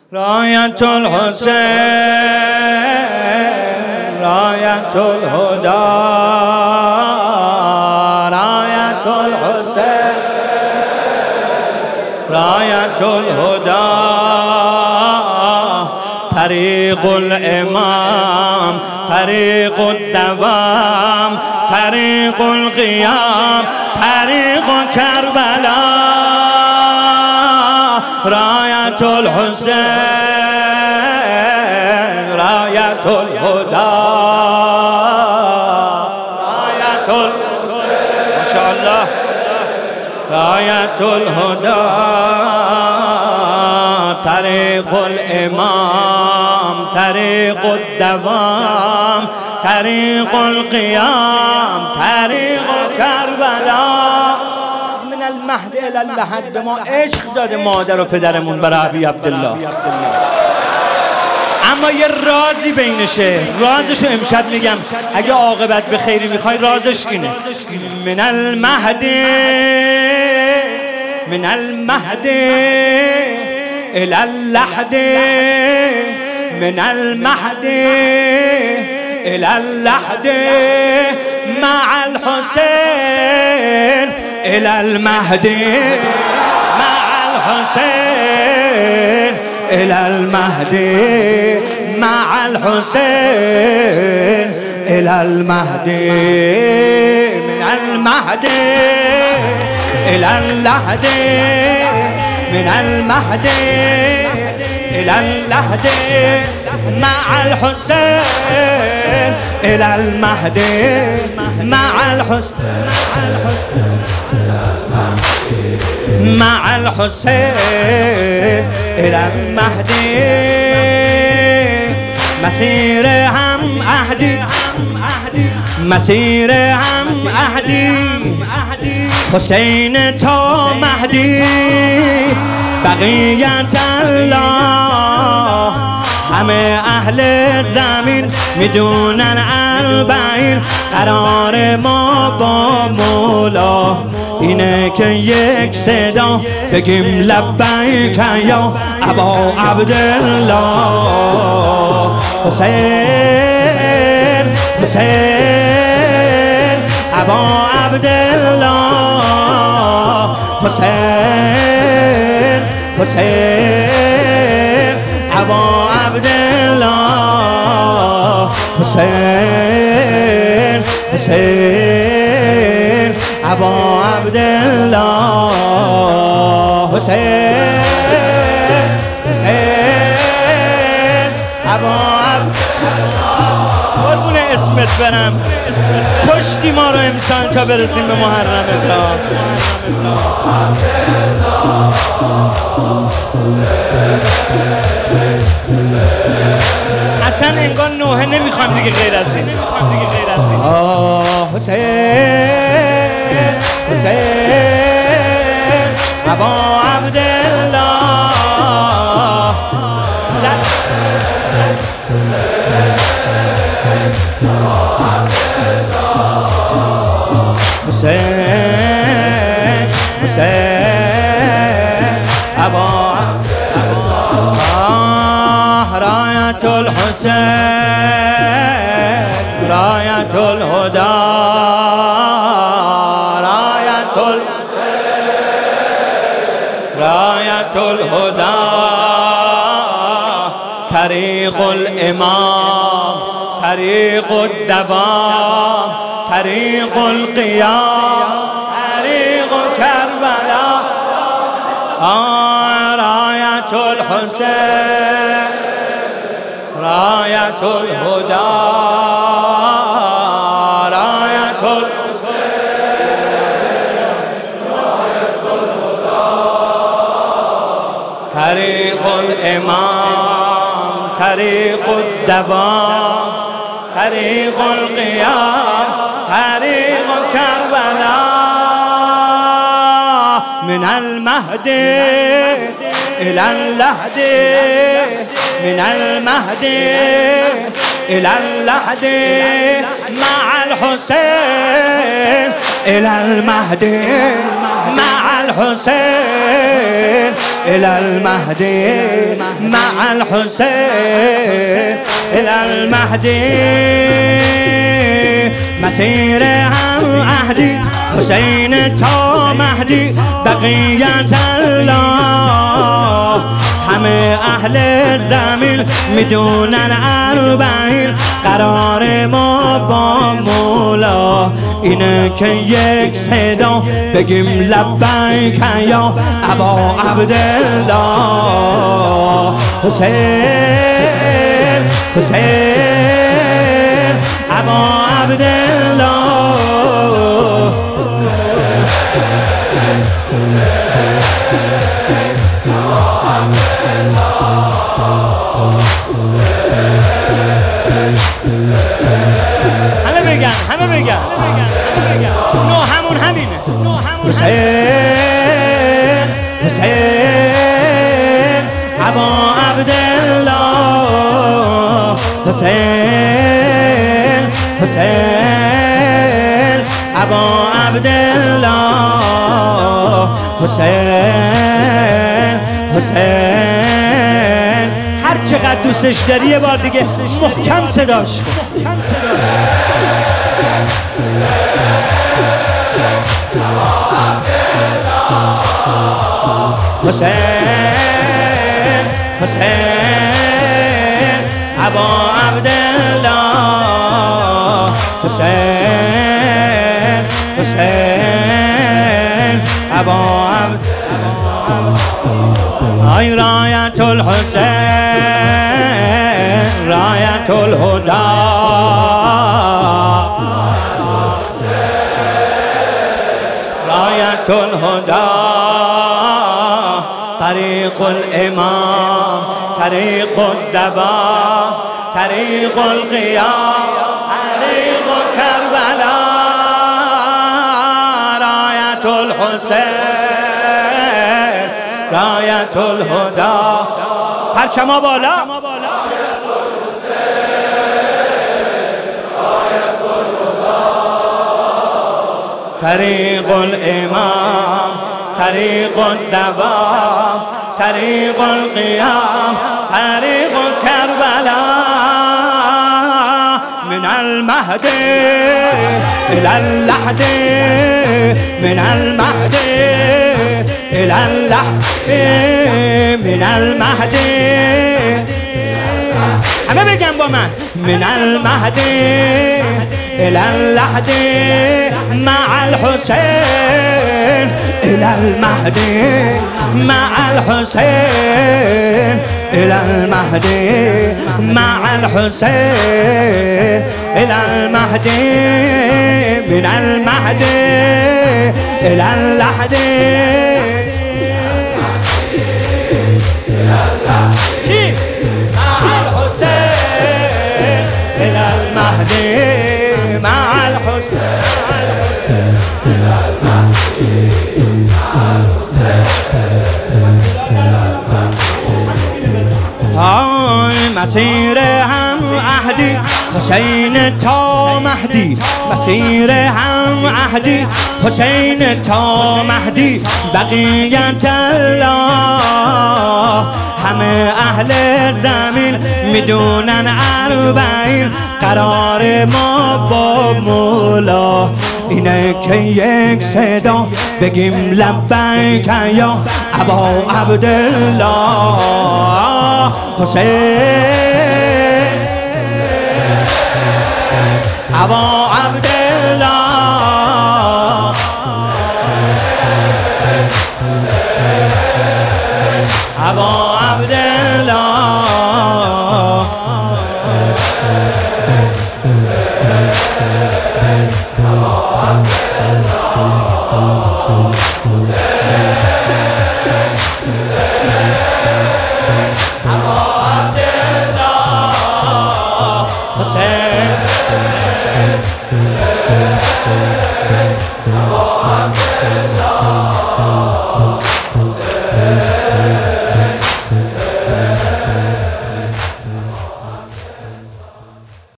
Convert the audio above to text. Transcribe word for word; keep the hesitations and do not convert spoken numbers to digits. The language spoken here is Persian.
رایت الحسین رایت الهدى رایت الحسین رایت الهدى طریق الامام طریق الدوام طریق القیام طریق کربلا رایت الحسین رایت الهدى رایت الحسین ماشاءالله رایت الهدى طریق الامام طریق الدوام طریق القیام طریق کربلا من المهد الی اللحد. ما عشق داده مادر و پدرمون برای ابی عبدالله، اما یه رازی بینشه، رازشو امشب میگم. اگه عاقبت به خیری میخوای رازش اینه: من المهد من المهد الی اللحد من المهد الی اللحد مع الحسین الی المهد مع الحسین الی المهد مع الحسین الی المهد من المهد الی اللحد من المهد الی اللحد مع الحسين إلى المهد مع الحسين مع الحسين إلى المهد مسير هم أهدي مسير هم أهدي حسين تو مهدي بقیت الله. همه اهل زمین میدونن اربعین قرار ما با مولا اینه که یک صدا بگیم لبیک یا ابا عبدالله. حسین حسین ابا عبدالله حسین حسین ابا عبدالله حسین حسین ابا عبدالله حسین حسین ابا عبدالله. قربون اسمت برم، کشتی ما رو امسان تا برسیم به محرم تا. اصلا انگار نوحه نمیخوام دیگه غیر از این. آه حسین حسین ابا عبدالله حسین حسین ابا عبدالله رایت الحسین رایت الهدى رایت الحسین رایت الهدى طریق الامام طریق الدوام طریق القیام طریق کربلا رایت الحسین رایت الهدى رایت الهدى طریق الامام طریق الدوام طریق القیام طریق کربلا من المهد إلى اللحد من المهد إلى اللحد مع الحسين إلى المهد مع الحسين إلى المهد مع الحسين إلى المهد مسير هم عهدي حسين تا مهدی بقیت الله همه اهل زمین میدونن اربعین قرار ما با مولا اینه که یک صدا بگیم لبیک یا ابا عبدالله حسین حسین ابا عبدالله همه بگن همه بگن همه بگن نو همون همینه نو همون حسین حسین ابا عبدالله حسین حسین ابا عبدالله حسین حسین هر چقدر دوستش داری یه بار دیگه محکم صداش کن حسین حسین ابا عبدالله حسین حسین ابا عبدالله آی رایت الحسین رایت الهدى رایت الهدى طریق الامام طریق الدبا طریق القیام طریق کربلا رایت الحسین رایت الهدى پرچما بالا طریق الامام طریق الدوام طریق القیام طریق کربلا من المهد إلى اللحد من المهد إلى اللحد من المهد همه بگم با من من المهد إلى اللحد مع الحسين إلى المهد مع الحسين إلى المهد مع الحسين إلى المهد من المهد إلى اللحد مع الحسين إلى المهد مع الحسين های مسیر هم عهدی حسین تا مهدی مسیر هم عهدی حسین تا مهدی بقیت الله همه اهل زمین میدونن اربعین قرار ما با مولا اینه که یک صدا بگیم لبیک یا ابا عبدالله حسین ابا عبدالله ابا عبدالله حسین